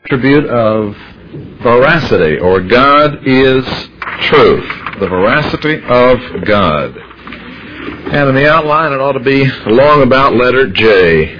attribute of veracity, or God is truth. The veracity of God. And in the outline it ought to be along about letter J.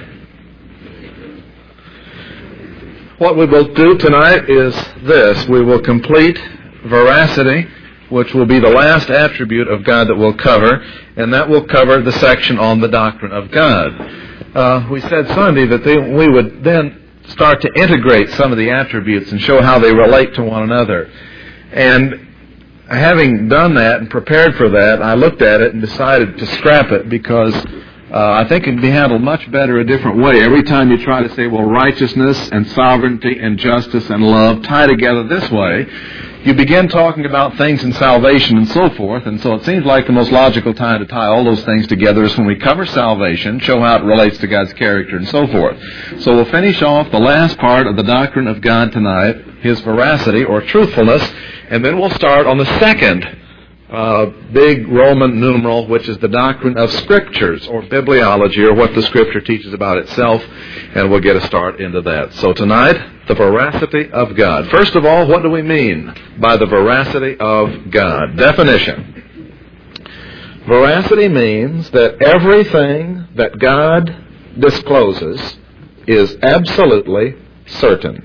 What we will do tonight is this. We will complete veracity, which will be the last attribute of God that we'll cover, and that will cover the section on the doctrine of God. We said Sunday that we would then start to integrate some of the attributes and show how they relate to one another. And having done that and prepared for that, I looked at it and decided to scrap it because I think it can be handled much better a different way. Every time you try to say, well, righteousness and sovereignty and justice and love tie together this way, you begin talking about things in salvation and so forth, and so it seems like the most logical time to tie all those things together is when we cover salvation, show how it relates to God's character and so forth. So we'll finish off the last part of the doctrine of God tonight, His veracity or truthfulness, and then we'll start on the second big Roman numeral, which is the doctrine of Scriptures, or bibliology, or what the Scripture teaches about itself, and we'll get a start into that. So tonight, the veracity of God. First of all, what do we mean by the veracity of God? Definition. Veracity means that everything that God discloses is absolutely certain.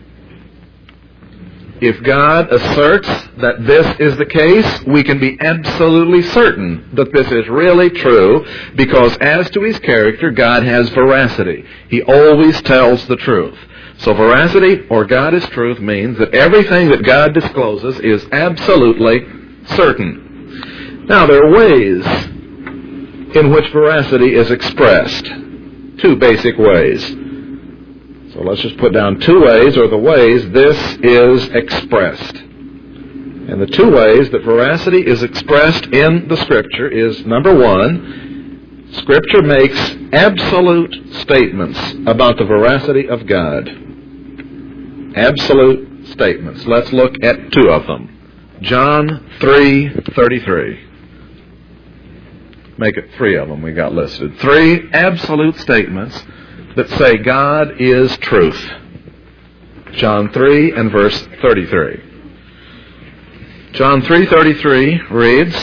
If God asserts that this is the case, we can be absolutely certain that this is really true, because as to His character, God has veracity. He always tells the truth. So veracity, or God is truth, means that everything that God discloses is absolutely certain. Now, there are ways in which veracity is expressed. Two basic ways. So let's just put down two ways, or the ways this is expressed. And the two ways that veracity is expressed in the Scripture is, number one, Scripture makes absolute statements about the veracity of God. Absolute statements. Let's look at two of them. John 3:33. Make it three of them we got listed. Three absolute statements that say God is truth. John 3 and verse 33. John 3:33 reads,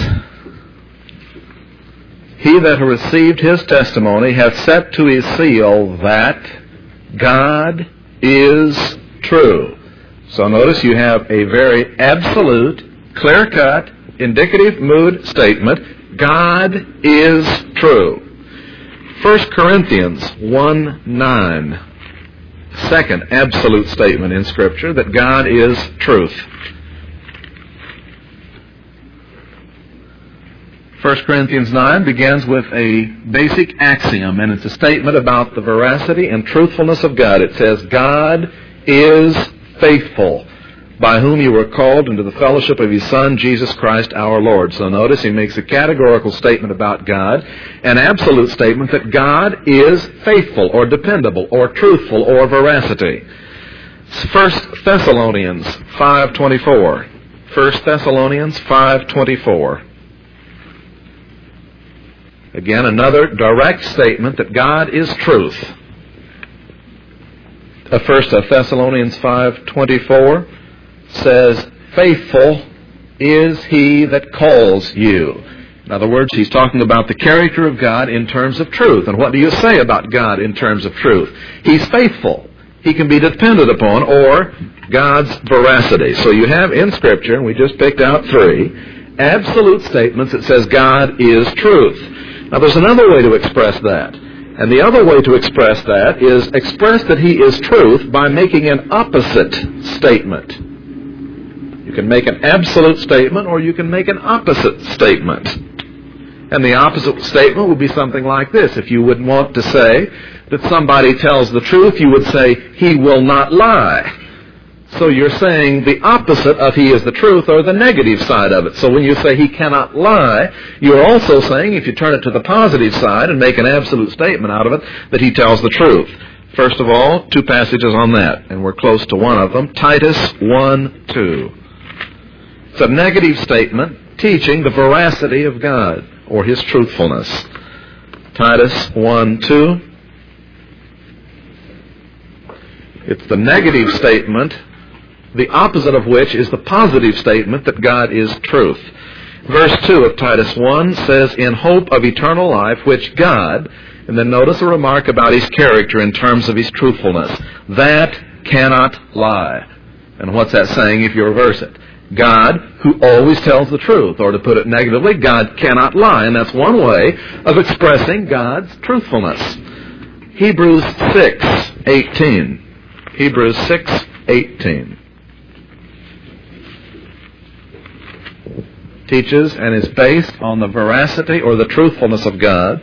He that received His testimony hath set to his seal that God is true. So notice you have a very absolute, clear-cut, indicative mood statement. God is true. 1 Corinthians 1:9. Second absolute statement in Scripture that God is truth. 1 Corinthians 9 begins with a basic axiom, and it's a statement about the veracity and truthfulness of God. It says, God is faithful, by whom you were called into the fellowship of His Son, Jesus Christ our Lord. So notice he makes a categorical statement about God, an absolute statement that God is faithful, or dependable, or truthful, or veracity. 1 Thessalonians 5:24. 1 Thessalonians 5:24. Again, another direct statement that God is truth. 1 Thessalonians 5:24 says, Faithful is He that calls you. In other words, he's talking about the character of God in terms of truth. And what do you say about God in terms of truth? He's faithful. He can be depended upon, or God's veracity. So you have in Scripture, and we just picked out three, absolute statements that says God is truth. Now there's another way to express that. And the other way to express that is express that He is truth by making an opposite statement. You can make an absolute statement, or you can make an opposite statement. And the opposite statement would be something like this. If you would want to say that somebody tells the truth, you would say, he will not lie. So you're saying the opposite of he is the truth, or the negative side of it. So when you say he cannot lie, you're also saying, if you turn it to the positive side and make an absolute statement out of it, that he tells the truth. First of all, two passages on that, and we're close to one of them. Titus 1:2. It's a negative statement teaching the veracity of God, or His truthfulness. Titus 1:2. It's the negative statement the opposite of which is the positive statement that God is truth. Verse 2 of Titus 1 says, in hope of eternal life, which God, and then notice a remark about his character in terms of his truthfulness, that cannot lie. And what's that saying if you reverse it? God, who always tells the truth, or to put it negatively, God cannot lie. And that's one way of expressing God's truthfulness. Hebrews 6:18. Hebrews 6:18. Teaches and is based on the veracity or the truthfulness of God.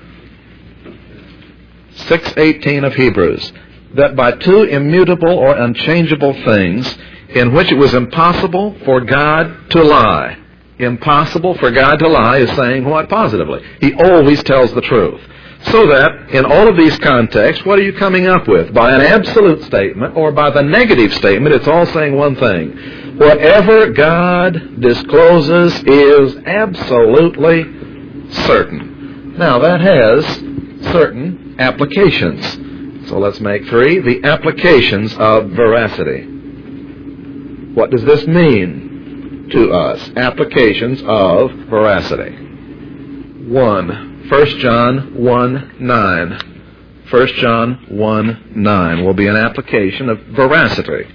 6:18 of Hebrews. That by two immutable or unchangeable things, in which it was impossible for God to lie. Impossible for God to lie is saying what positively? He always tells the truth. So that, in all of these contexts, what are you coming up with? By an absolute statement or by the negative statement, it's all saying one thing. Whatever God discloses is absolutely certain. Now, that has certain applications. So let's make three. The applications of veracity. What does this mean to us? Applications of veracity. 1 John 1:9. 1 John 1:9 will be an application of veracity.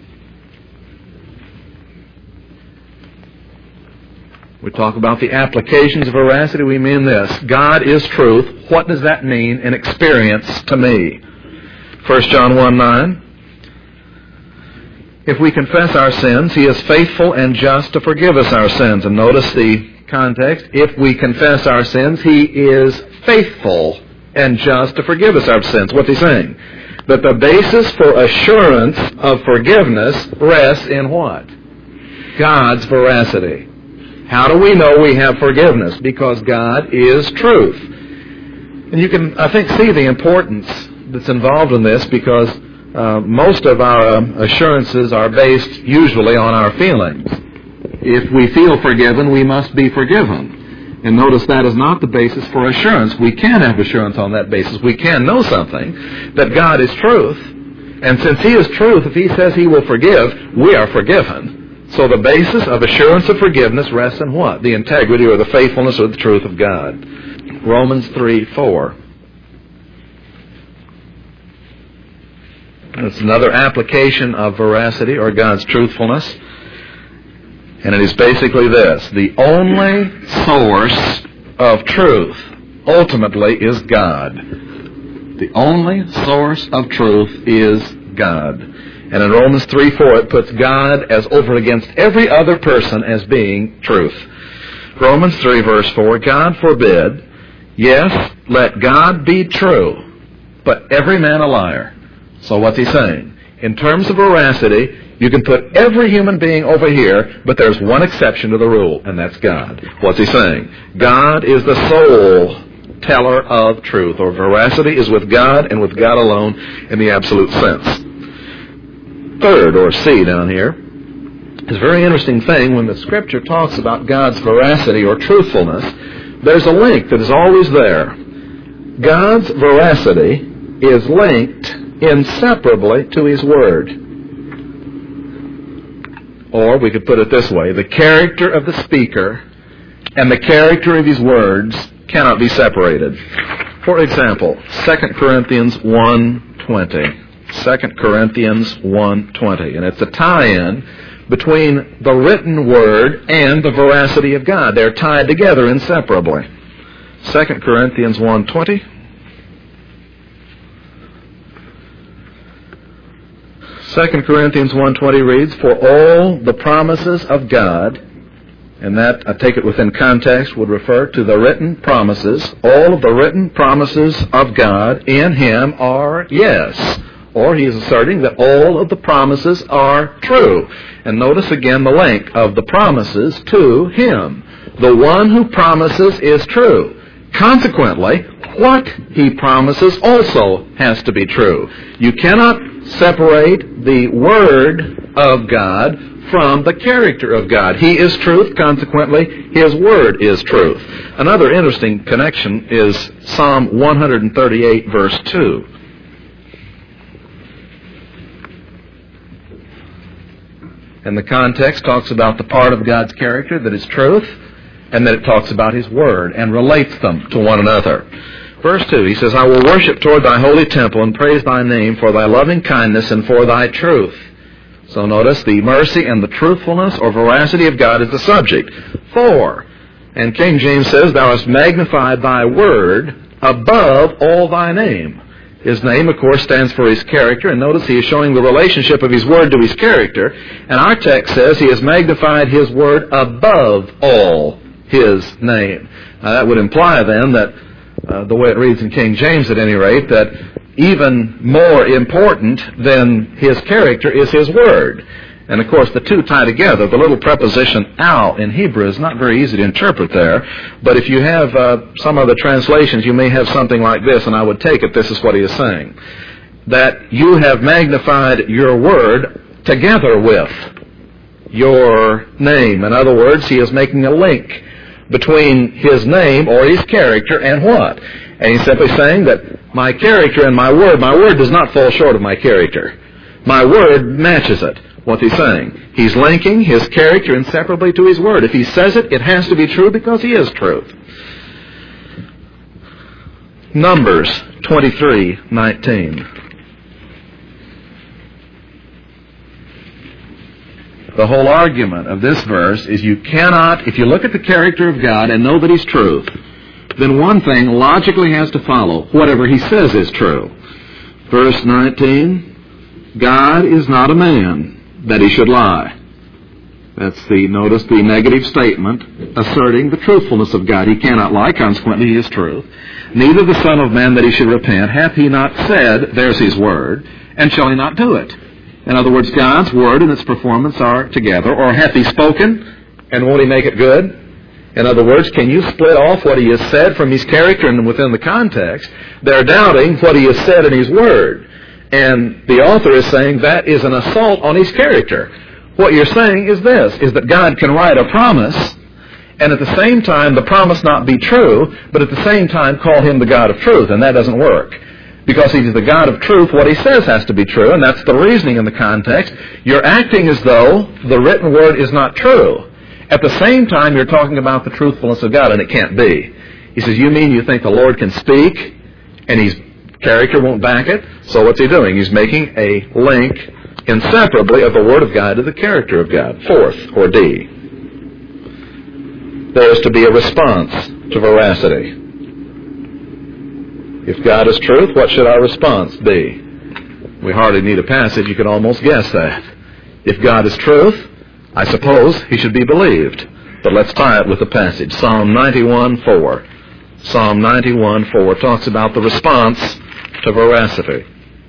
We talk about the applications of veracity, we mean this. God is truth. What does that mean in experience to me? 1 John 1:9. If we confess our sins, He is faithful and just to forgive us our sins. And notice the context. If we confess our sins, He is faithful and just to forgive us our sins. What's He saying? That the basis for assurance of forgiveness rests in what? God's veracity. How do we know we have forgiveness? Because God is truth. And you can, I think, see the importance that's involved in this because most of our assurances are based usually on our feelings. If we feel forgiven, we must be forgiven. And notice that is not the basis for assurance. We can have assurance on that basis. We can know something, that God is truth. And since He is truth, if He says He will forgive, we are forgiven. So the basis of assurance of forgiveness rests in what? The integrity or the faithfulness or the truth of God. Romans 3:4. It's another application of veracity or God's truthfulness. And it is basically this. The only source of truth ultimately is God. The only source of truth is God. And in Romans 3:4 it puts God as over against every other person as being truth. Romans 3 verse 4, God forbid, yes, let God be true, but every man a liar. So what's he saying? In terms of veracity, you can put every human being over here, but there's one exception to the rule, and that's God. What's he saying? God is the sole teller of truth, or veracity is with God and with God alone in the absolute sense. Third, or C down here, is a very interesting thing when the Scripture talks about God's veracity or truthfulness. There's a link that is always there. God's veracity is linked inseparably to His Word. Or we could put it this way, the character of the speaker and the character of his words cannot be separated. For example, 2 Corinthians 1:20. 2 Corinthians 1:20. And it's a tie-in between the written Word and the veracity of God. They're tied together inseparably. 2 Corinthians 1:20. 2 Corinthians 1:20 reads, for all the promises of God, and that, I take it within context, would refer to the written promises. All of the written promises of God in Him are yes. Or he is asserting that all of the promises are true. And notice again the link of the promises to Him. The one who promises is true. Consequently, what He promises also has to be true. You cannot separate the Word of God from the character of God. He is truth, consequently, His Word is truth. Another interesting connection is Psalm 138, verse 2. And the context talks about the part of God's character that is truth, and that it talks about His Word and relates them to one another. Verse 2, he says, I will worship toward thy holy temple and praise thy name for thy loving kindness and for thy truth. So notice the mercy and the truthfulness or veracity of God is the subject. 4, and King James says, thou hast magnified thy word above all thy name. His name, of course, stands for His character, and notice he is showing the relationship of His Word to His character. And our text says He has magnified His Word above all His name. Now that would imply then that, the way it reads in King James at any rate, that even more important than His character is His Word. And of course the two tie together. The little preposition al in Hebrew is not very easy to interpret there. But if you have some other translations, you may have something like this, and I would take it this is what he is saying. That you have magnified your word together with your name. In other words, he is making a link between his name or his character and what? And he's simply saying that my character and my word does not fall short of my character. My word matches it. What's he saying? He's linking his character inseparably to his word. If he says it, it has to be true because he is truth. Numbers 23:19. The whole argument of this verse is you cannot, if you look at the character of God and know that He's truth, then one thing logically has to follow. Whatever He says is true. Verse 19, God is not a man that He should lie. Notice the negative statement asserting the truthfulness of God. He cannot lie, consequently He is truth. Neither the Son of Man that He should repent. Hath He not said, there's His word, and shall He not do it? In other words, God's word and its performance are together. Or hath He spoken, and won't He make it good? In other words, can you split off what He has said from His character and within the context? They're doubting what He has said in His word. And the author is saying that is an assault on His character. What you're saying is this, is that God can write a promise, and at the same time the promise not be true, but at the same time call Him the God of truth, and that doesn't work. Because He's the God of truth, what He says has to be true, and that's the reasoning in the context. You're acting as though the written word is not true. At the same time, you're talking about the truthfulness of God, and it can't be. He says, you mean you think the Lord can speak, and His character won't back it? So what's He doing? He's making a link inseparably of the Word of God to the character of God. 4th, or D. There is to be a response to veracity. If God is truth, what should our response be? We hardly need a passage. You can almost guess that. If God is truth, I suppose He should be believed. But let's tie it with the passage. Psalm 91:4. Psalm 91:4 talks about the response to veracity.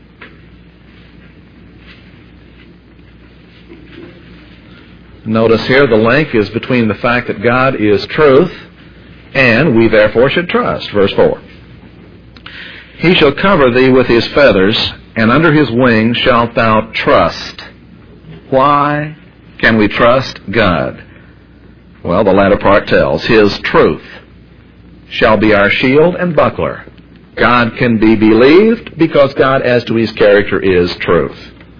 Notice here the link is between the fact that God is truth and we therefore should trust. Verse 4. He shall cover thee with His feathers, and under His wings shalt thou trust. Why can we trust God? Well, the latter part tells. His truth shall be our shield and buckler. God can be believed because God, as to His character, is truth.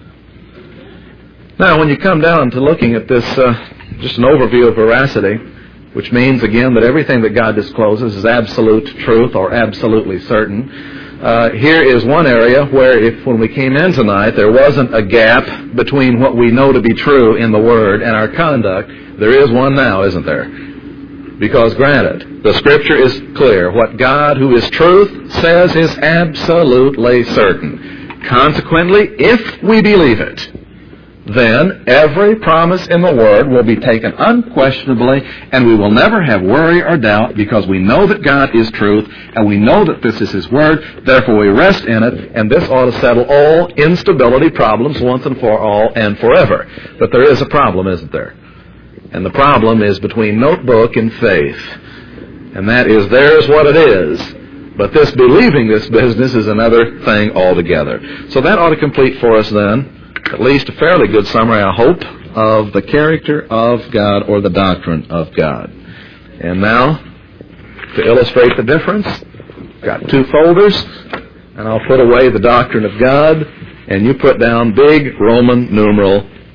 Now, when you come down to looking at this, just an overview of veracity, which means, again, that everything that God discloses is absolute truth or absolutely certain, here is one area where when we came in tonight, there wasn't a gap between what we know to be true in the Word and our conduct. There is one now, isn't there? Because granted, the Scripture is clear. What God, who is truth, says is absolutely certain. Consequently, if we believe it, then every promise in the Word will be taken unquestionably, and we will never have worry or doubt because we know that God is truth, and we know that this is His Word, therefore we rest in it, and this ought to settle all instability problems once and for all and forever. But there is a problem, isn't there? And the problem is between notebook and faith. And that is, there's what it is. But this believing this business is another thing altogether. So that ought to complete for us then at least a fairly good summary, I hope, of the character of God or the doctrine of God. And now, to illustrate the difference, I've got 2 folders, and I'll put away the doctrine of God, and you put down big Roman numeral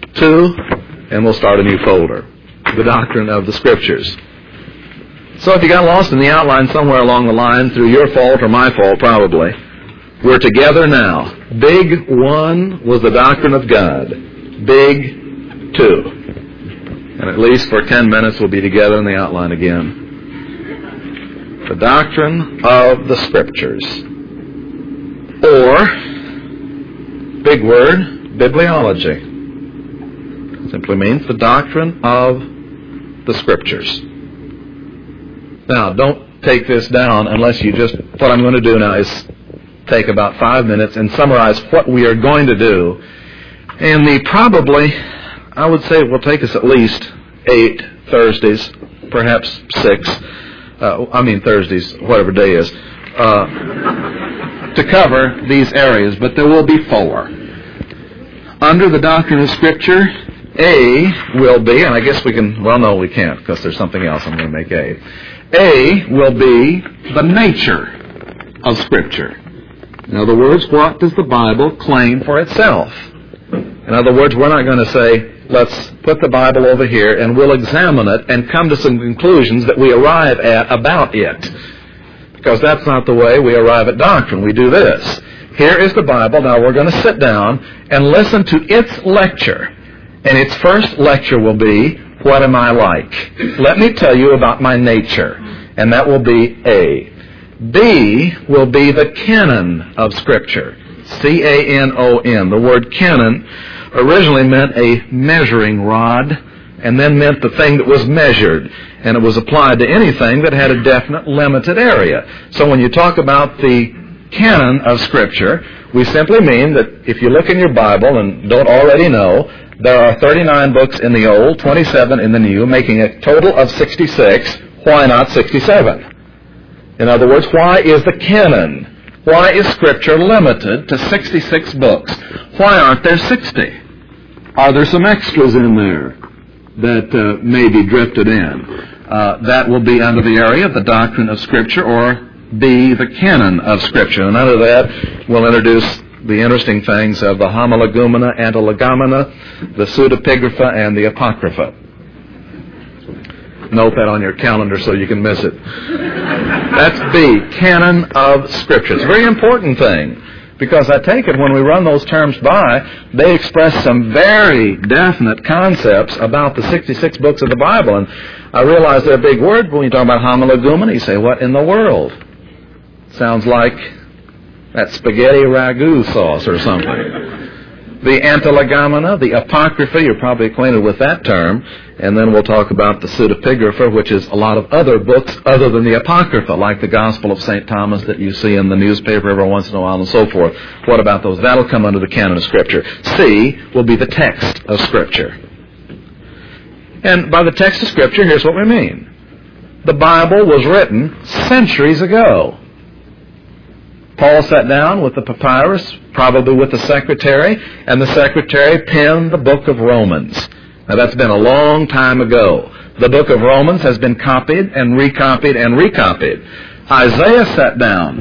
2, and we'll start a new folder. The doctrine of the Scriptures. So if you got lost in the outline somewhere along the line, through your fault or my fault probably, we're together now. Big 1 was the doctrine of God. Big 2. And at least for 10 minutes we'll be together in the outline again. The doctrine of the Scriptures. Or, big word, bibliology. Simply means the doctrine of the Scriptures. Now, don't take this down unless you just... What I'm going to do now is take about 5 minutes and summarize what we are going to do. And I would say it will take us at least 8 Thursdays, perhaps 6. Thursdays, whatever day is, to cover these areas. But there will be 4. Under the doctrine of Scripture, A will be, and I guess we can, well, no, we can't, because there's something else I'm going to make A. A will be the nature of Scripture. In other words, what does the Bible claim for itself? In other words, we're not going to say, let's put the Bible over here and we'll examine it and come to some conclusions that we arrive at about it. Because that's not the way we arrive at doctrine. We do this. Here is the Bible. Now we're going to sit down and listen to its lecture. And its first lecture will be, what am I like? Let me tell you about my nature. And that will be A. B will be the canon of Scripture. C-A-N-O-N. The word canon originally meant a measuring rod, and then meant the thing that was measured, and it was applied to anything that had a definite limited area. So when you talk about the canon of Scripture, we simply mean that if you look in your Bible and don't already know, there are 39 books in the Old, 27 in the New, making a total of 66. Why not 67? In other words, why is the canon? Why is Scripture limited to 66 books? Why aren't there 60? Are there some extras in there that may be drifted in? That will be under the area of the doctrine of Scripture, or B, the canon of Scripture. And under that, we'll introduce the interesting things of the Homilegumena, Antilegomena, the Pseudepigrapha, and the Apocrypha. Note that on your calendar so you can miss it. That's B, canon of Scripture. It's a very important thing, because I take it when we run those terms by, they express some very definite concepts about the 66 books of the Bible. And I realize they're a big word, but when you talk about Homilegumena, you say, what in the world? Sounds like that spaghetti ragu sauce or something. The Antilegomena, the Apocrypha, you're probably acquainted with that term. And then we'll talk about the Pseudepigrapha, which is a lot of other books other than the Apocrypha, like the Gospel of St. Thomas that you see in the newspaper every once in a while and so forth. What about those? That'll come under the canon of Scripture. C will be the text of Scripture. And by the text of Scripture, here's what we mean. The Bible was written centuries ago. Paul sat down with the papyrus, probably with the secretary, and the secretary penned the book of Romans. Now that's been a long time ago. The book of Romans has been copied and recopied and recopied. Isaiah sat down,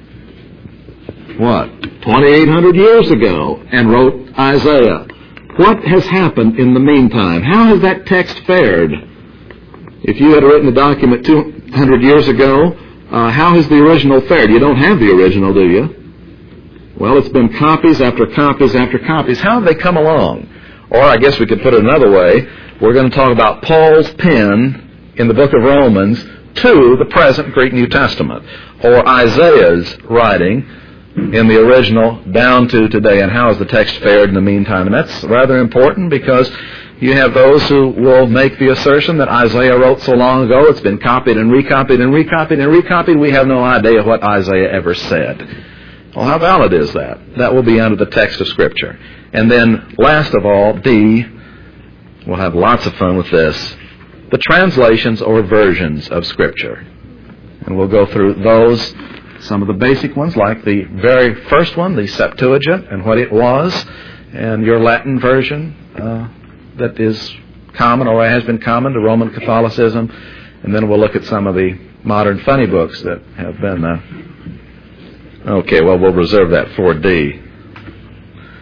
2,800 years ago, and wrote Isaiah. What has happened in the meantime? How has that text fared? If you had written the document 200 years ago, how has the original fared? You don't have the original, do you? Well, it's been copies after copies after copies. How have they come along? Or I guess we could put it another way. We're going to talk about Paul's pen in the book of Romans to the present Greek New Testament, or Isaiah's writing in the original down to today, and how has the text fared in the meantime. And that's rather important, because you have those who will make the assertion that Isaiah wrote so long ago, it's been copied and recopied and recopied and recopied, we have no idea what Isaiah ever said. Well, how valid is that? That will be under the text of Scripture. And then, last of all, D, we'll have lots of fun with this, the translations or versions of Scripture. And we'll go through those, some of the basic ones, like the very first one, the Septuagint, and what it was, and your Latin version, that is common or has been common to Roman Catholicism. And then we'll look at some of the modern funny books that have been... Okay, well, we'll reserve that for D.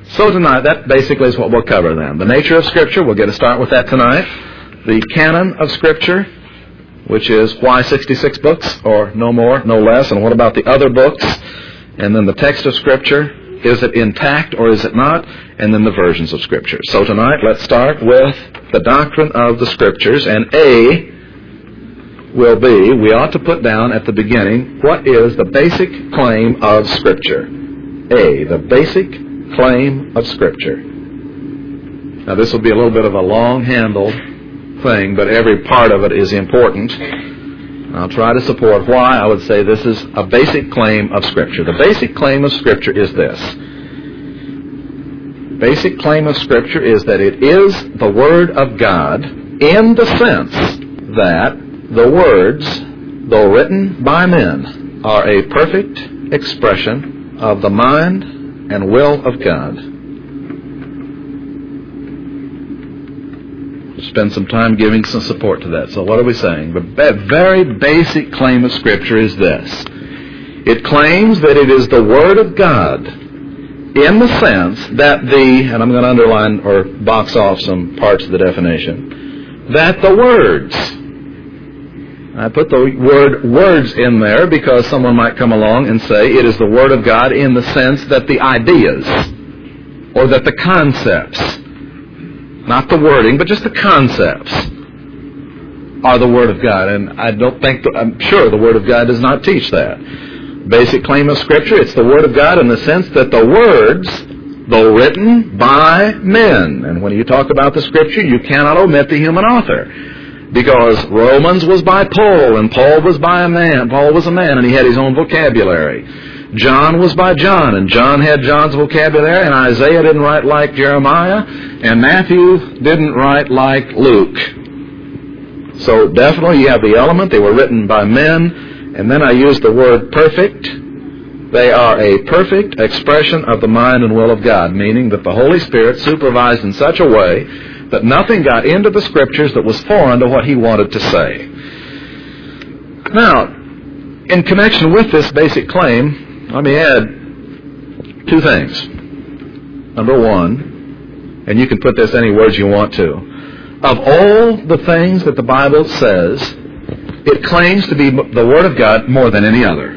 So tonight, that basically is what we'll cover then. The nature of Scripture, we'll get a start with that tonight. The canon of Scripture, which is why 66 books, or no more, no less, and what about the other books? And then the text of Scripture, is it intact or is it not? And then the versions of Scripture. So tonight, let's start with the doctrine of the Scriptures, and A will be, we ought to put down at the beginning, what is the basic claim of Scripture? A, the basic claim of Scripture. Now this will be a little bit of a long-handled thing, but every part of it is important. I'll try to support why I would say this is a basic claim of Scripture. The basic claim of Scripture is this. Basic claim of Scripture is that it is the Word of God in the sense that the words, though written by men, are a perfect expression of the mind and will of God. Spend some time giving some support to that. So what are we saying? The very basic claim of Scripture is this. It claims that it is the Word of God in the sense that and I'm going to underline or box off some parts of the definition, that the words, I put the word words in there because someone might come along and say it is the Word of God in the sense that the ideas or that the concepts, not the wording, but just the concepts, are the Word of God. And I'm sure the Word of God does not teach that. Basic claim of Scripture, it's the Word of God in the sense that the words, though written by men, and when you talk about the Scripture, you cannot omit the human author. Because Romans was by Paul, and Paul was by a man. Paul was a man, and he had his own vocabulary. John was by John, and John had John's vocabulary, and Isaiah didn't write like Jeremiah, and Matthew didn't write like Luke. So definitely you have the element, they were written by men, and then I use the word perfect. They are a perfect expression of the mind and will of God, meaning that the Holy Spirit supervised in such a way that nothing got into the Scriptures that was foreign to what He wanted to say. Now, in connection with this basic claim, let me add two things. Number one, and you can put this any words you want to, of all the things that the Bible says, it claims to be the Word of God more than any other.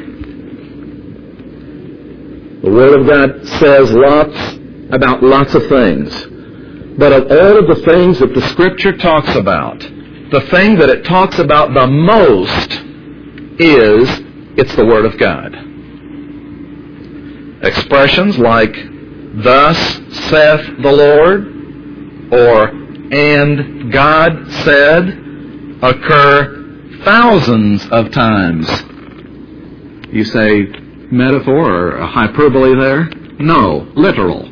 The Word of God says about lots of things. But of all of the things that the Scripture talks about, the thing that it talks about the most is it's the Word of God. Expressions like, thus saith the Lord, or and God said, occur thousands of times. You say metaphor or a hyperbole there? No, literal.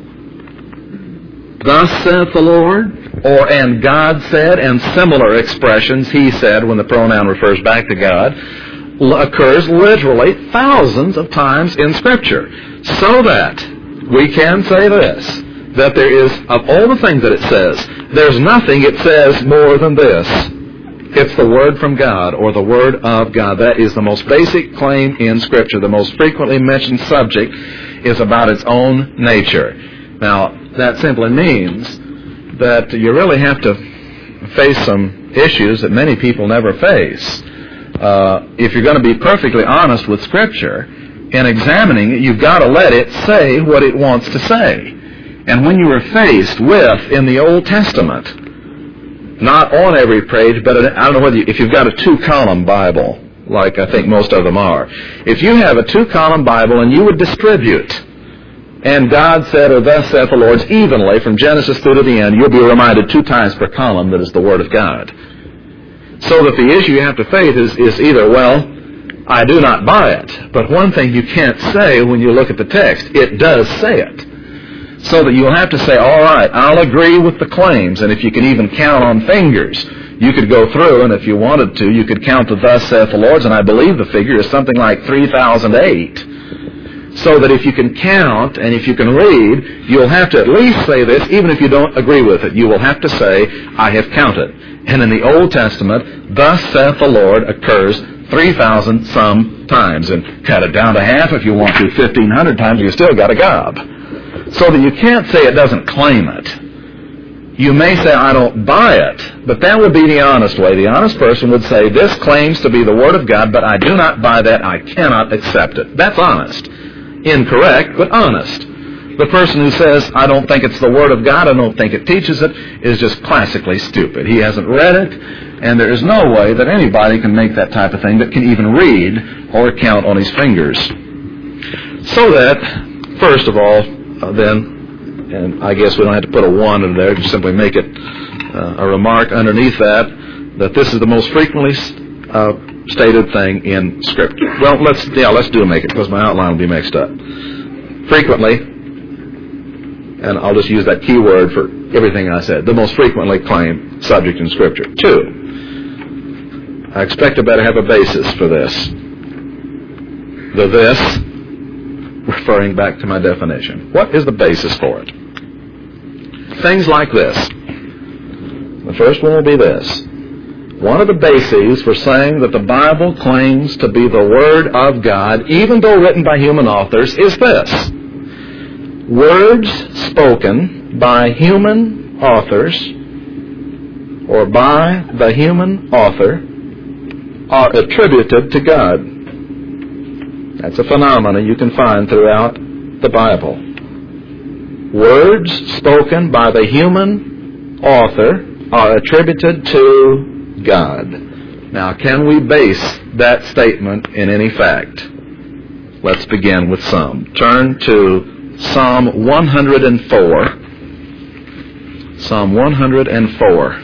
Thus saith the Lord, or and God said, and similar expressions, he said, when the pronoun refers back to God, occurs literally thousands of times in Scripture. So that we can say this, that there is, of all the things that it says, there's nothing it says more than this. It's the Word from God, or the Word of God. That is the most basic claim in Scripture. The most frequently mentioned subject is about its own nature. Now, that simply means that you really have to face some issues that many people never face. If you're going to be perfectly honest with Scripture, in examining it, you've got to let it say what it wants to say. And when you are faced with, in the Old Testament, not on every page, but I don't know whether if you've got a 2-column Bible, like I think most of them are. If you have a 2-column Bible and you would distribute, and God said, or thus saith the Lord, evenly from Genesis through to the end, you'll be reminded 2 times per column that it's the Word of God. So that the issue you have to face is either, well, I do not buy it. But one thing you can't say when you look at the text, it does say it. So that you'll have to say, all right, I'll agree with the claims. And if you can even count on fingers, you could go through, and if you wanted to, you could count the thus saith the Lord, and I believe the figure is something like 3,008. So that if you can count and if you can read, you'll have to at least say this, even if you don't agree with it. You will have to say, I have counted. And in the Old Testament, thus saith the Lord occurs 3,000 some times. And cut it down to half if you want to, 1,500 times, you still got a gob. So that you can't say it doesn't claim it. You may say, I don't buy it, but that would be the honest way. The honest person would say, this claims to be the Word of God, but I do not buy that. I cannot accept it. That's honest. Incorrect, but honest. The person who says, I don't think it's the Word of God, I don't think it teaches it, is just classically stupid. He hasn't read it, and there is no way that anybody can make that type of thing that can even read or count on his fingers. So that, first of all, then, and I guess we don't have to put a 1 in there, just simply make it a remark underneath that this is the most frequently stated thing in Scripture. Well, let's make it, because my outline will be mixed up. Frequently, and I'll just use that key word for everything I said, the most frequently claimed subject in Scripture. 2, I expect I better have a basis for this. The this, referring back to my definition. What is the basis for it? Things like this. The first one will be this. One of the bases for saying that the Bible claims to be the Word of God, even though written by human authors, is this. Words spoken by human authors or by the human author are attributed to God. That's a phenomenon you can find throughout the Bible. Words spoken by the human author are attributed to God. Now, can we base that statement in any fact? Let's begin with some. Turn to Psalm 104. Psalm 104.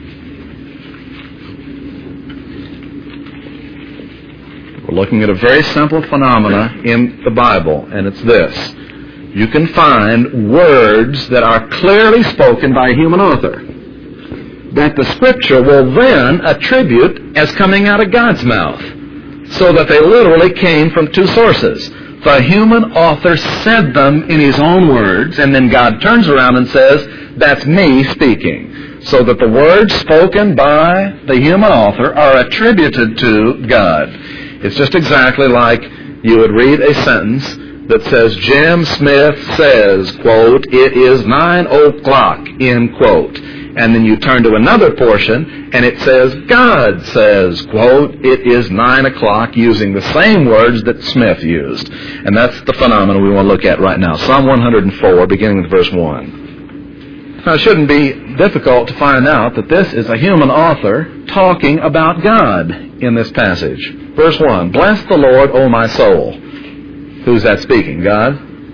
We're looking at a very simple phenomena in the Bible, and it's this. You can find words that are clearly spoken by a human author that the Scripture will then attribute as coming out of God's mouth, so that they literally came from 2 sources. The human author said them in his own words, and then God turns around and says, that's me speaking. So that the words spoken by the human author are attributed to God. It's just exactly like you would read a sentence that says, Jim Smith says, quote, it is 9 o'clock, end quote. And then you turn to another portion, and it says, God says, quote, it is 9 o'clock, using the same words that Smith used. And that's the phenomenon we want to look at right now. Psalm 104, beginning with verse 1. Now, it shouldn't be difficult to find out that this is a human author talking about God in this passage. Verse 1, bless the Lord, O my soul. Who's that speaking? God?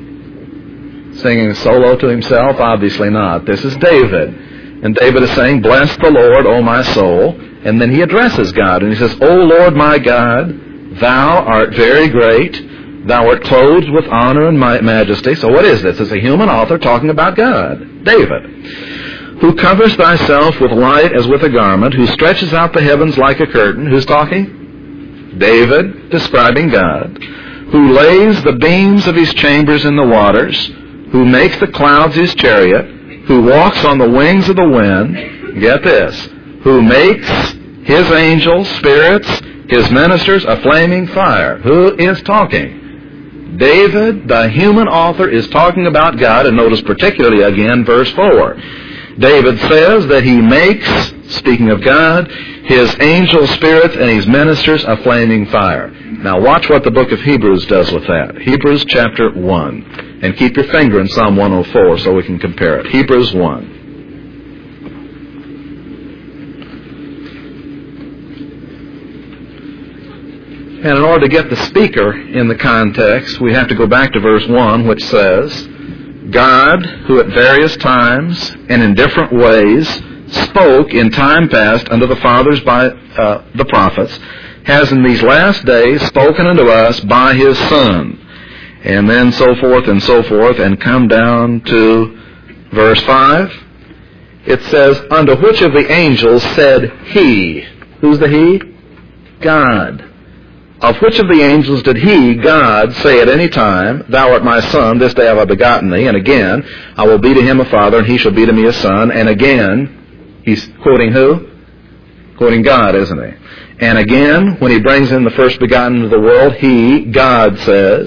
Singing a solo to himself? Obviously not. This is David. And David is saying, bless the Lord, O my soul. And then he addresses God. And he says, O Lord my God, thou art very great. Thou art clothed with honor and majesty. So what is this? It's a human author talking about God. David. Who covers thyself with light as with a garment. Who stretches out the heavens like a curtain. Who's talking? David, describing God. Who lays the beams of his chambers in the waters, who makes the clouds his chariot, who walks on the wings of the wind, get this, who makes his angels spirits, his ministers a flaming fire. Who is talking? David, the human author, is talking about God, and notice particularly again verse 4. David says that he makes, speaking of God, his angel spirits and his ministers a flaming fire. Now watch what the book of Hebrews does with that. Hebrews chapter 1. And keep your finger in Psalm 104 so we can compare it. Hebrews 1. And in order to get the speaker in the context, we have to go back to verse 1, which says, God, who at various times and in different ways spoke in time past unto the fathers by the prophets, has in these last days spoken unto us by his Son. And then so forth, and come down to verse 5. It says, unto which of the angels said he? Who's the he? God. Of which of the angels did he, God, say at any time, thou art my Son, this day have I begotten thee, and again, I will be to him a father, and he shall be to me a son, and again, he's quoting who? Quoting God, isn't he? And again, when he brings in the first begotten into the world, he, God, says,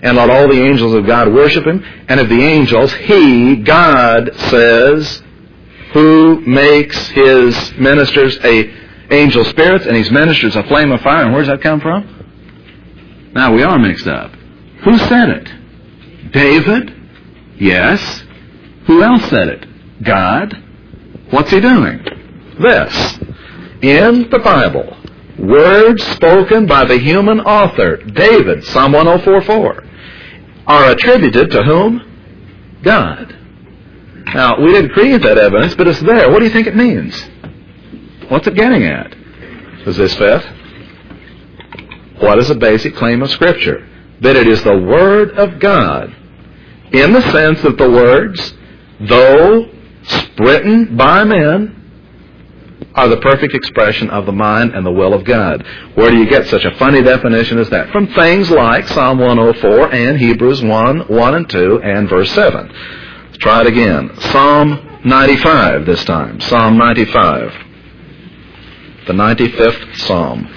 and let all the angels of God worship him. And of the angels, he, God, says, who makes his ministers angel spirits and his ministers a flame of fire. And where does that come from? Now we are mixed up. Who said it? David? Yes. Who else said it? God. What's he doing? This. In the Bible, words spoken by the human author, David, Psalm 104:4, are attributed to whom? God. Now, we didn't create that evidence, but it's there. What do you think it means? What's it getting at? Does this fit? What is the basic claim of Scripture? That it is the Word of God, in the sense that the words, though written by men, are the perfect expression of the mind and the will of God. Where do you get such a funny definition as that? From things like Psalm 104 and Hebrews 1 and 2, and verse 7. Let's try it again. Psalm 95 this time. Psalm 95. The 95th Psalm.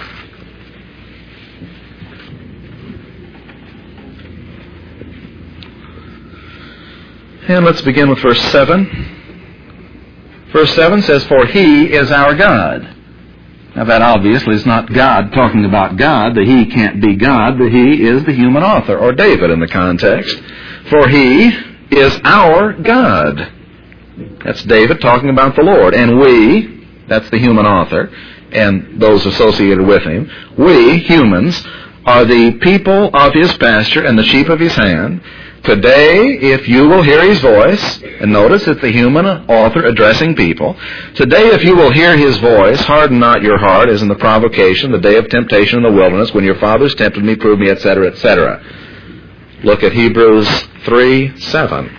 And let's begin with verse 7. Verse 7 says, for he is our God. Now that obviously is not God talking about God. The he can't be God. The he is the human author, or David in the context. For he is our God. That's David talking about the Lord. And we, that's the human author, and those associated with him, we, humans, are the people of his pasture and the sheep of his hand. Today, if you will hear his voice, and notice it's the human author addressing people. Today, if you will hear his voice, harden not your heart, as in the provocation, the day of temptation in the wilderness, when your fathers tempted me, proved me, etc., etc. Look at Hebrews 3:7.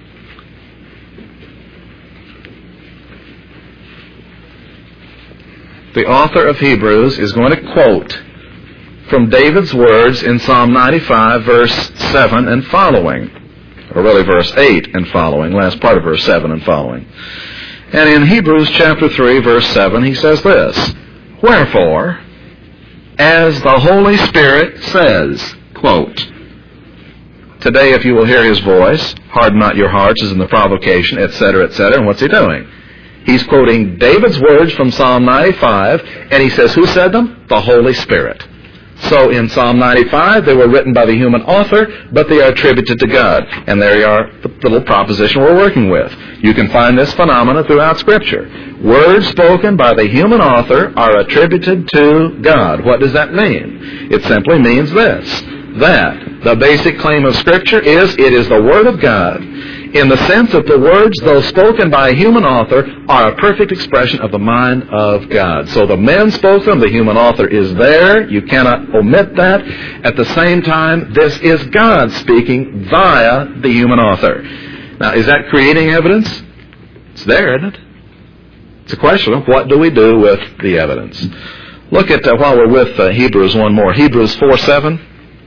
The author of Hebrews is going to quote from David's words in Psalm 95, verse 7 and following, or really verse 8 and following, last part of verse 7 and following. And in Hebrews chapter 3, verse 7, he says this, wherefore, as the Holy Spirit says, quote, today if you will hear his voice, harden not your hearts as in the provocation, etc., etc. And what's he doing? He's quoting David's words from Psalm 95, and he says, who said them? The Holy Spirit. So in Psalm 95, they were written by the human author, but they are attributed to God. And there you are, the little proposition we're working with. You can find this phenomena throughout Scripture. Words spoken by the human author are attributed to God. What does that mean? It simply means this, that the basic claim of Scripture is it is the Word of God, in the sense that the words, though spoken by a human author, are a perfect expression of the mind of God. So the man spoke them, the human author is there, you cannot omit that. At the same time, this is God speaking via the human author. Now, is that creating evidence? It's there, isn't it? It's a question of what do we do with the evidence. Look at, while we're with Hebrews, one more. Hebrews 4:7.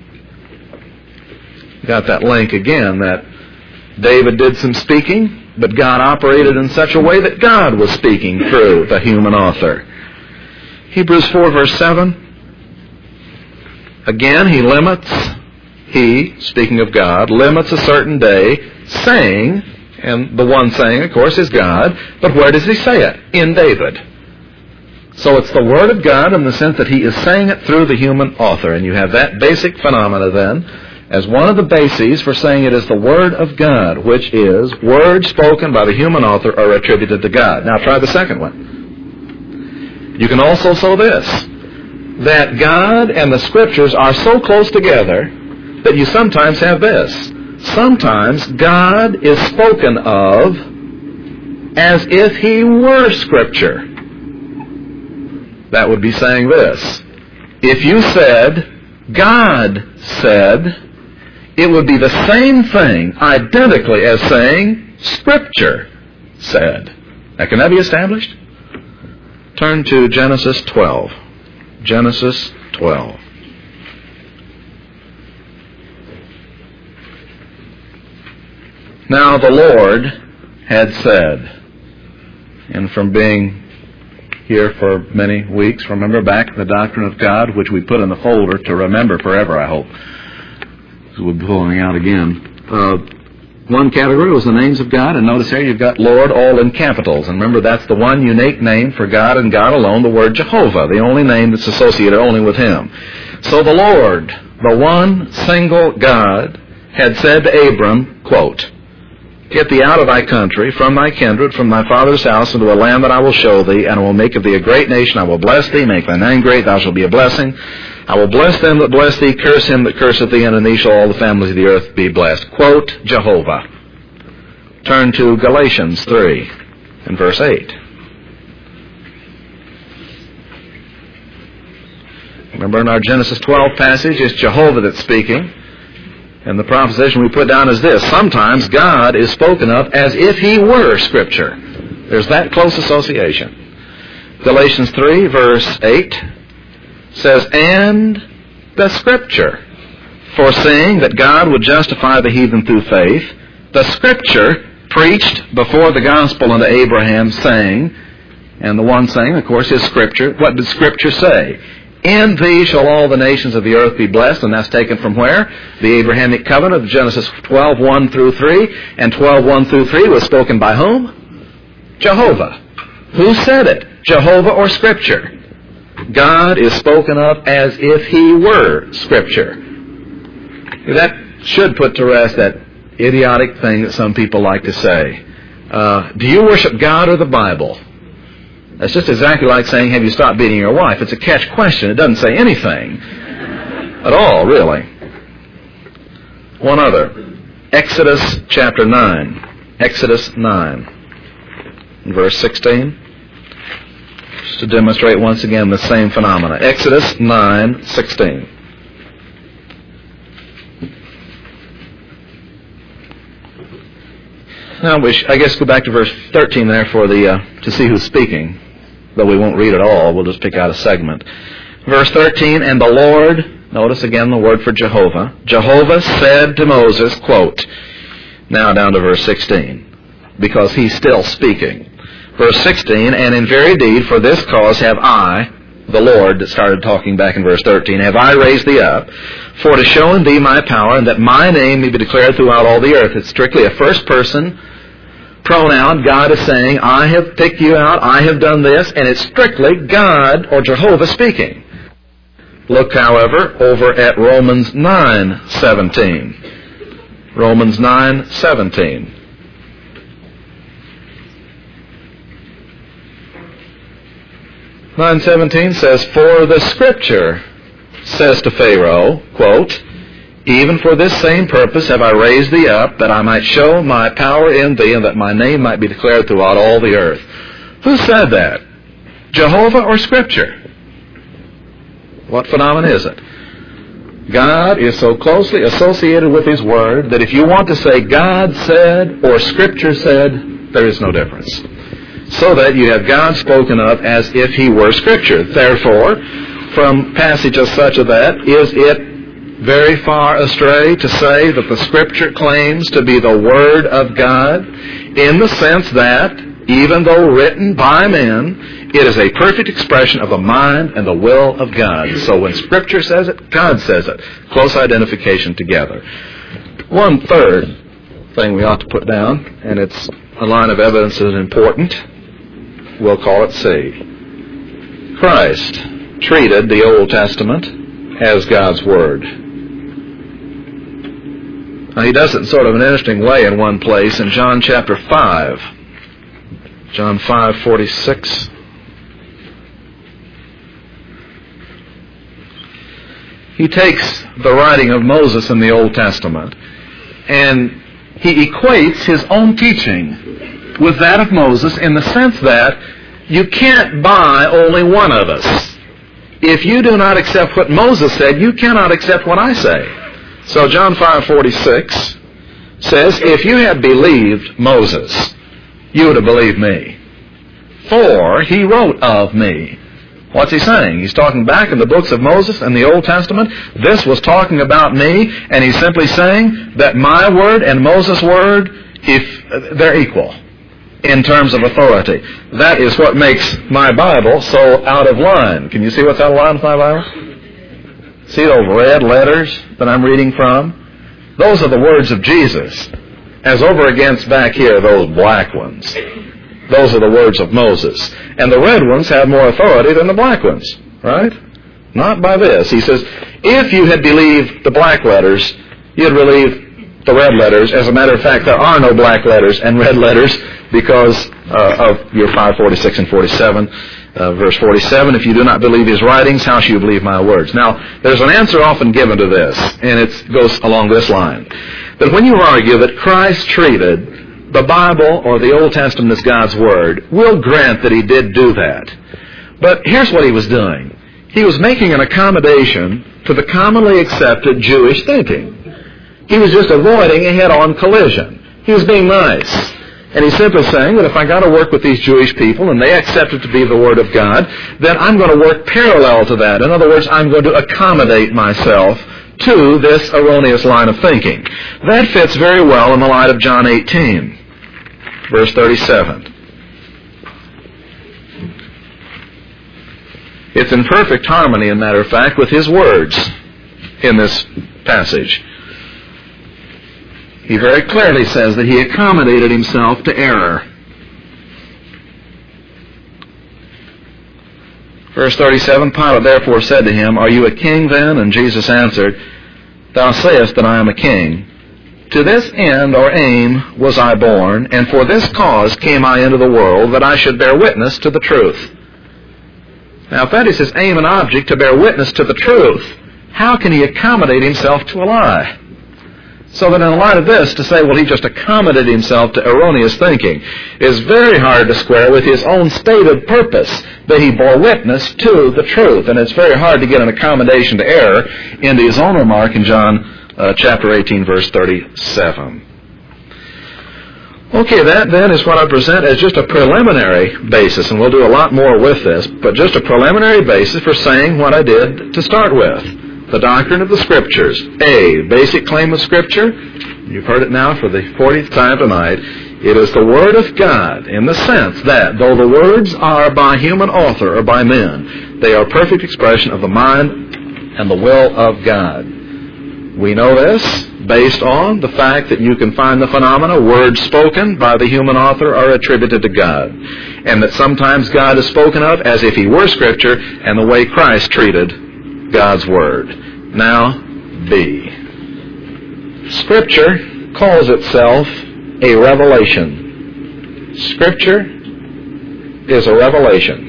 Got that link again, that David did some speaking, but God operated in such a way that God was speaking through the human author. Hebrews 4, verse 7. Again, he, speaking of God, limits a certain day, saying, and the one saying, of course, is God, but where does he say it? In David. So it's the Word of God in the sense that he is saying it through the human author, and you have that basic phenomena then, as one of the bases for saying it is the Word of God, which is words spoken by the human author are attributed to God. Now try the second one. You can also say this, that God and the Scriptures are so close together that you sometimes have this. Sometimes God is spoken of as if he were Scripture. That would be saying this. If you said, God said, it would be the same thing, identically, as saying, Scripture said. Now, can that be established? Turn to Genesis 12. Genesis 12. Now the Lord had said, and from being here for many weeks, remember back the doctrine of God, which we put in the folder to remember forever, I hope. we'll be pulling out again. One category was the names of God, and notice here you've got Lord all in capitals. And remember, that's the one unique name for God and God alone, the word Jehovah, the only name that's associated only with Him. So the Lord, the one single God, had said to Abram, quote, "Get thee out of thy country, from thy kindred, from thy father's house, into a land that I will show thee, and I will make of thee a great nation. I will bless thee, make thy name great, thou shalt be a blessing. I will bless them that bless thee, curse him that curseth thee, and in thee shall all the families of the earth be blessed." Quote, Jehovah. Turn to Galatians 3 and verse 8. Remember in our Genesis 12 passage, it's Jehovah that's speaking. And the proposition we put down is this: sometimes God is spoken of as if He were Scripture. There's that close association. Galatians 3 verse 8 says, "And the Scripture, foreseeing that God would justify the heathen through faith, the Scripture preached before the gospel unto Abraham, saying," and the one saying, of course, is Scripture. What did Scripture say? "In thee shall all the nations of the earth be blessed," and that's taken from where? The Abrahamic covenant of Genesis 12, 1 through 3, and 12, 1 through 3 was spoken by whom? Jehovah. Who said it? Jehovah or Scripture? God is spoken of as if He were Scripture. That should put to rest that idiotic thing that some people like to say. Do you worship God or the Bible? That's just exactly like saying, have you stopped beating your wife? It's a catch question. It doesn't say anything at all, really. One other. Exodus chapter 9. Exodus 9. Verse 16. Just to demonstrate once again the same phenomena. Exodus 9:16. Now, I guess go back to verse 13 there for to see who's speaking. Though we won't read it all, we'll just pick out a segment. Verse 13, "And the Lord," notice again the word for Jehovah, "Jehovah said to Moses," quote, now down to verse 16, because he's still speaking. Verse 16, "And in very deed for this cause have I," the Lord that started talking back in verse 13, "have I raised thee up, for to show in thee my power, and that my name may be declared throughout all the earth." It's strictly a first person pronoun. God is saying, I have picked you out, I have done this, and it's strictly God or Jehovah speaking. Look, however, over at Romans 9:17. Romans 9:17. Line 17 says, "For the Scripture says to Pharaoh," quote, "Even for this same purpose have I raised thee up, that I might show my power in thee, and that my name might be declared throughout all the earth." Who said that? Jehovah or Scripture? What phenomenon is it? God is so closely associated with His Word that if you want to say God said or Scripture said, there is no difference. So that you have God spoken of as if He were Scripture. Therefore, from passages such as that, is it very far astray to say that the Scripture claims to be the Word of God, in the sense that, even though written by men, it is a perfect expression of the mind and the will of God. So when Scripture says it, God says it. Close identification together. One third thing we ought to put down, and it's a line of evidence that is important, we'll call it C. Christ treated the Old Testament as God's Word. Now, He does it in sort of an interesting way in one place in John chapter 5. John 5:46. He takes the writing of Moses in the Old Testament and he equates his own teaching with that of Moses in the sense that you can't buy only one of us. If you do not accept what Moses said, you cannot accept what I say. So John 5:46 says, "If you had believed Moses, you would have believed me. For he wrote of me." What's he saying? He's talking back in the books of Moses and the Old Testament. This was talking about me, and he's simply saying that my word and Moses' word, if they're equal in terms of authority. That is what makes my Bible so out of line. Can you see what's out of line with my Bible? See those red letters that I'm reading from? Those are the words of Jesus. As over against back here, those black ones. Those are the words of Moses. And the red ones have more authority than the black ones, right? Not by this. He says, if you had believed the black letters, you'd believe the red letters. As a matter of fact, there are no black letters and red letters because of your 5:46 and 47. Verse 47, if you do not believe his writings, how shall you believe my words? Now, there's an answer often given to this, and it goes along this line. That when you argue that Christ treated the Bible or the Old Testament as God's Word, we'll grant that he did do that. But here's what he was doing. He was making an accommodation to the commonly accepted Jewish thinking. He was just avoiding a head-on collision. He was being nice. And he's simply saying that if I got to work with these Jewish people and they accept it to be the Word of God, then I'm going to work parallel to that. In other words, I'm going to accommodate myself to this erroneous line of thinking. That fits very well in the light of John 18, verse 37. It's in perfect harmony, as a matter of fact, with his words in this passage. He very clearly says that he accommodated himself to error. Verse 37, Pilate therefore said to him, Are you a king then? And Jesus answered, Thou sayest that I am a king. To this end or aim was I born, and for this cause came I into the world, that I should bear witness to the truth. Now, if that is his aim and object, to bear witness to the truth, how can he accommodate himself to a lie? So that in the light of this, to say, well, he just accommodated himself to erroneous thinking, is very hard to square with his own stated purpose, that he bore witness to the truth. And it's very hard to get an accommodation to error into his own remark in John chapter 18, verse 37. Okay, that then is what I present as just a preliminary basis, and we'll do a lot more with this, but just a preliminary basis for saying what I did to start with. The doctrine of the Scriptures. A basic claim of Scripture. You've heard it now for the 40th time tonight. It is the Word of God in the sense that, though the words are by human author or by men, they are perfect expression of the mind and the will of God. We know this based on the fact that you can find the phenomena, words spoken by the human author are attributed to God. And that sometimes God is spoken of as if he were Scripture, and the way Christ treated God's Word. Now, B. Scripture calls itself a revelation. Scripture is a revelation.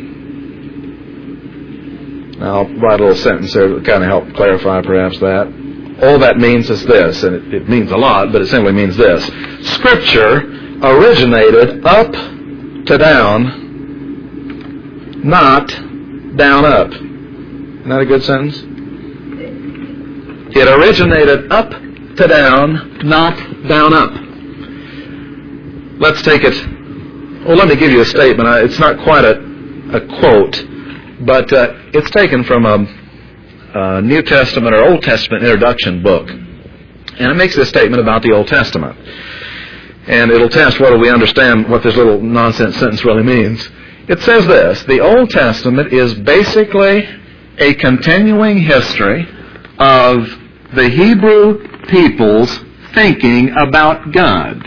Now, I'll write a little sentence there to kind of help clarify perhaps that. All that means is this, and it means a lot, but it simply means this. Scripture originated up to down, not down up. Isn't that a good sentence? It originated up to down, not down up. Let's take it. Well, let me give you a statement. It's not quite a quote, but it's taken from a New Testament or Old Testament introduction book. And it makes this statement about the Old Testament. And it'll test whether we understand what this little nonsense sentence really means. It says this: the Old Testament is basically a continuing history of the Hebrew people's thinking about God.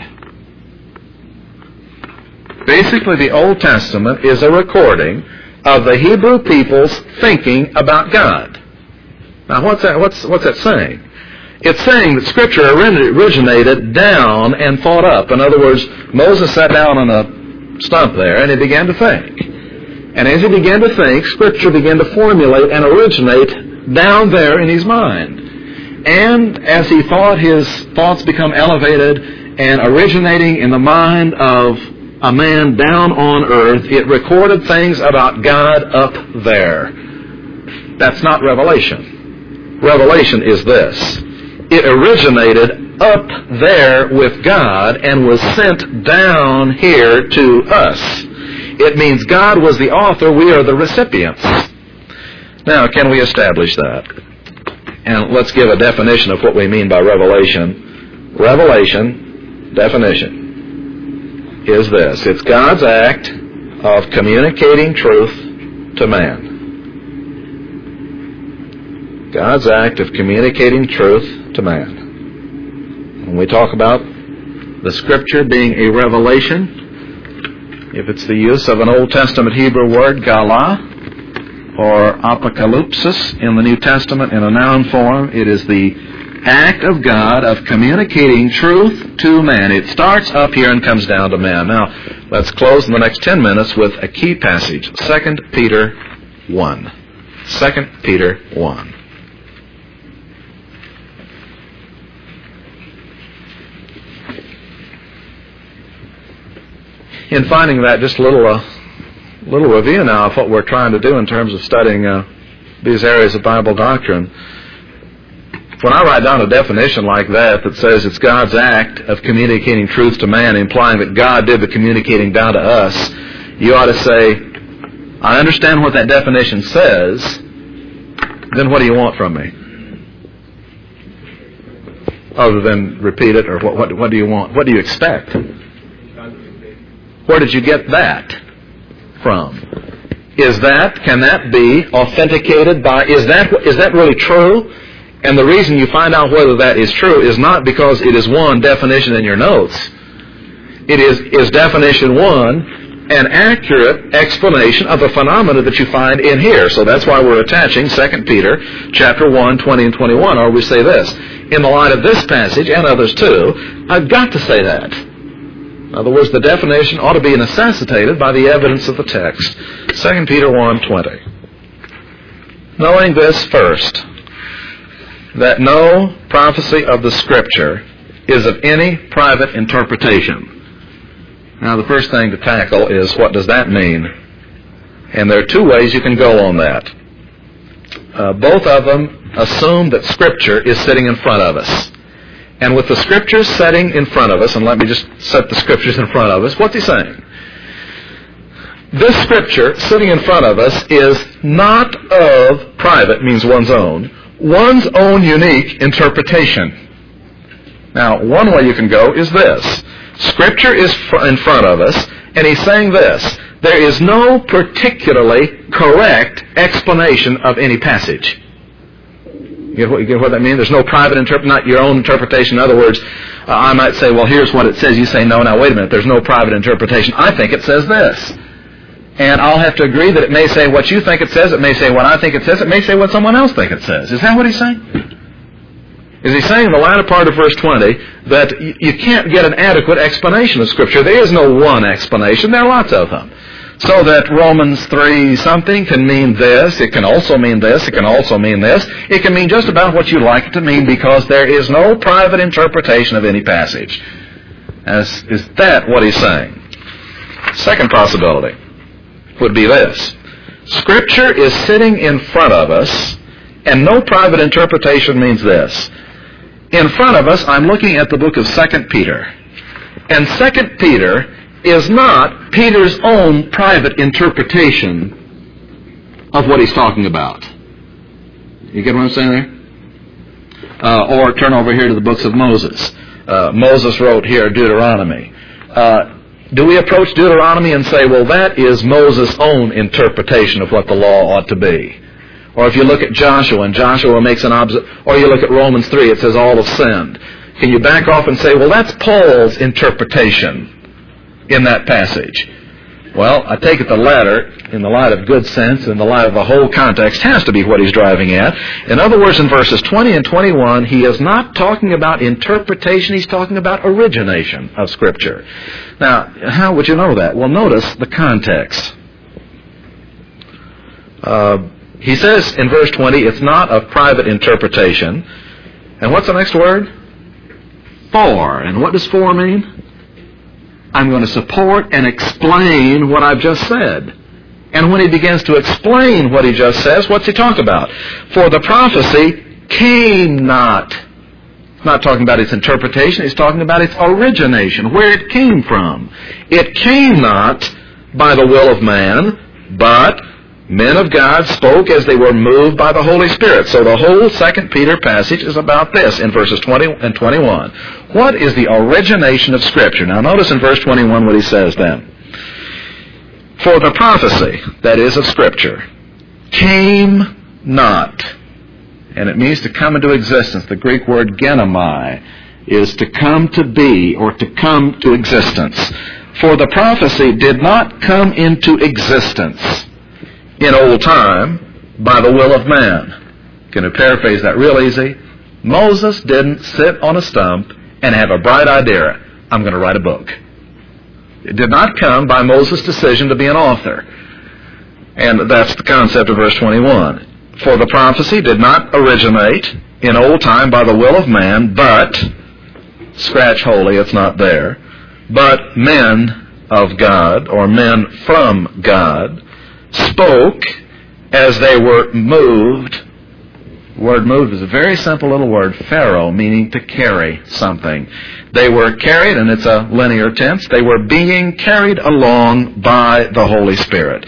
Basically, the Old Testament is a recording of the Hebrew people's thinking about God. Now, what's that saying? It's saying that Scripture originated down and thought up. In other words, Moses sat down on a stump there and he began to think. And as he began to think, Scripture began to formulate and originate down there in his mind. And as he thought, his thoughts become elevated and originating in the mind of a man down on earth, it recorded things about God up there. That's not revelation. Revelation is this. It originated up there with God and was sent down here to us. It means God was the author, we are the recipients. Now, can we establish that? And let's give a definition of what we mean by revelation. Revelation, definition, is this. It's God's act of communicating truth to man. God's act of communicating truth to man. When we talk about the Scripture being a revelation, if it's the use of an Old Testament Hebrew word, galah, or apocalypsis in the New Testament in a noun form, it is the act of God of communicating truth to man. It starts up here and comes down to man. Now, let's close in the next 10 minutes with a key passage, 2 Peter 1. 2 Peter 1. In finding that, just a little review now of what we're trying to do in terms of studying these areas of Bible doctrine. When I write down a definition like that says it's God's act of communicating truth to man, implying that God did the communicating down to us, you ought to say, I understand what that definition says, then what do you want from me? Other than repeat it, or what do you want? What do you expect? Where did you get that from? Can that be authenticated by, is that really true? And the reason you find out whether that is true is not because it is one definition in your notes. It is definition one, an accurate explanation of the phenomena that you find in here. So that's why we're attaching 2 Peter chapter 1, 20 and 21, or we say this. In the light of this passage, and others too, I've got to say that. In other words, the definition ought to be necessitated by the evidence of the text. 2 Peter 1:20. Knowing this first, that no prophecy of the Scripture is of any private interpretation. Now, the first thing to tackle is, what does that mean? And there are two ways you can go on that. Both of them assume that Scripture is sitting in front of us. And with the Scriptures sitting in front of us, and let me just set the Scriptures in front of us, what's he saying? This Scripture sitting in front of us is not of private, means one's own unique interpretation. Now, one way you can go is this. Scripture is in front of us, and he's saying this. There is no particularly correct explanation of any passage. You get what that means? There's no private not your own interpretation. In other words, I might say, well, here's what it says. You say, no, now wait a minute. There's no private interpretation. I think it says this. And I'll have to agree that it may say what you think it says. It may say what I think it says. It may say what someone else thinks it says. Is that what he's saying? Is he saying in the latter part of verse 20 that you can't get an adequate explanation of Scripture? There is no one explanation. There are lots of them. So that Romans 3-something can mean this. It can also mean this. It can also mean this. It can mean just about what you like it to mean, because there is no private interpretation of any passage. Is that what he's saying? Second possibility would be this. Scripture is sitting in front of us, and no private interpretation means this. In front of us, I'm looking at the book of 2 Peter. And 2 Peter is not Peter's own private interpretation of what he's talking about. You get what I'm saying there? Or turn over here to the books of Moses. Moses wrote here Deuteronomy. Do we approach Deuteronomy and say, well, that is Moses' own interpretation of what the law ought to be? Or if you look at Joshua, and Joshua makes an or you look at Romans 3, it says all have sinned. Can you back off and say, well, that's Paul's interpretation in that passage? Well, I take it the latter, in the light of good sense, in the light of the whole context, has to be what he's driving at. In other words, in verses 20 and 21, he is not talking about interpretation, he's talking about origination of Scripture. Now, how would you know that? Well, notice the context. He says in verse 20, it's not of private interpretation. And what's the next word? For. And what does for mean? I'm going to support and explain what I've just said. And when he begins to explain what he just says, what's he talking about? For the prophecy came not. He's not talking about its interpretation, he's talking about its origination, where it came from. It came not by the will of man, but men of God spoke as they were moved by the Holy Spirit. So the whole 2 Peter passage is about this in verses 20 and 21. What is the origination of Scripture? Now notice in verse 21 what he says then. For the prophecy, that is of Scripture, came not. And it means to come into existence. The Greek word genomai. is to come to be or to come to existence. For the prophecy did not come into existence in old time by the will of man. Can I paraphrase that real easy? Moses didn't sit on a stump and have a bright idea, I'm going to write a book. It did not come by Moses' decision to be an author. And that's the concept of verse 21. For the prophecy did not originate in old time by the will of man, but, scratch holy, it's not there, but men of God, or men from God, spoke as they were moved. The word moved is a very simple little word, pharaoh, meaning to carry something. They were carried, and it's a linear tense, they were being carried along by the Holy Spirit.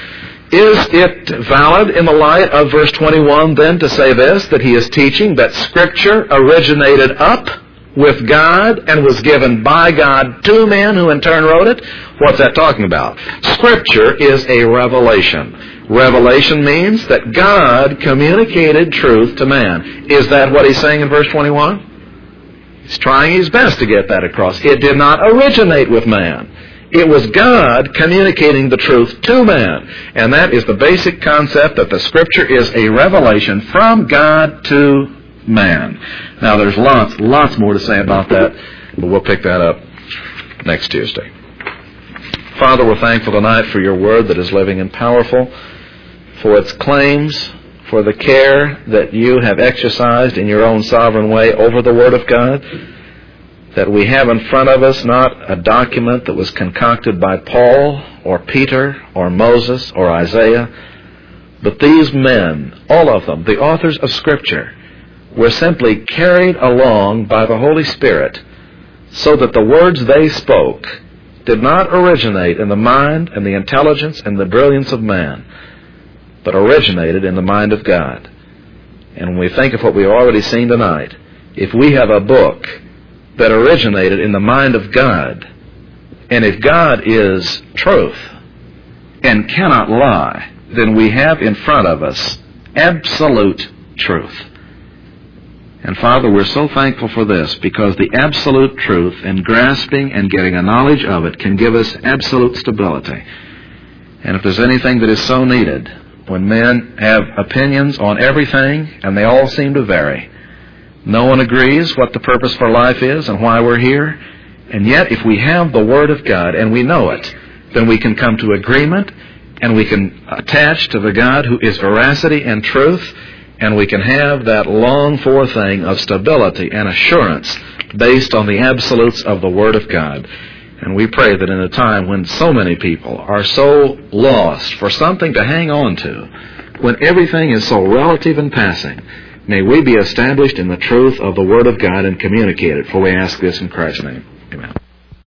Is it valid in the light of verse 21 then to say this, that he is teaching that Scripture originated up with God and was given by God to men who in turn wrote it? What's that talking about? Scripture is a revelation. Revelation means that God communicated truth to man. Is that what he's saying in verse 21? He's trying his best to get that across. It did not originate with man. It was God communicating the truth to man. And that is the basic concept that the Scripture is a revelation from God to man. Now there's lots more to say about that, but we'll pick that up next Tuesday. Father, we're thankful tonight for your word that is living and powerful, for its claims, for the care that you have exercised in your own sovereign way over the Word of God, that we have in front of us not a document that was concocted by Paul or Peter or Moses or Isaiah, but these men, all of them, the authors of Scripture, were simply carried along by the Holy Spirit so that the words they spoke did not originate in the mind and the intelligence and the brilliance of man, but originated in the mind of God. And when we think of what we've already seen tonight, if we have a book that originated in the mind of God, and if God is truth and cannot lie, then we have in front of us absolute truth. And Father, we're so thankful for this, because the absolute truth and grasping and getting a knowledge of it can give us absolute stability. And if there's anything that is so needed, when men have opinions on everything and they all seem to vary, no one agrees what the purpose for life is and why we're here, and yet if we have the Word of God and we know it, then we can come to agreement and we can attach to the God who is veracity and truth, and we can have that longed-for thing of stability and assurance based on the absolutes of the Word of God. And we pray that in a time when so many people are so lost for something to hang on to, when everything is so relative and passing, may we be established in the truth of the Word of God and communicate it, for we ask this in Christ's name. Amen.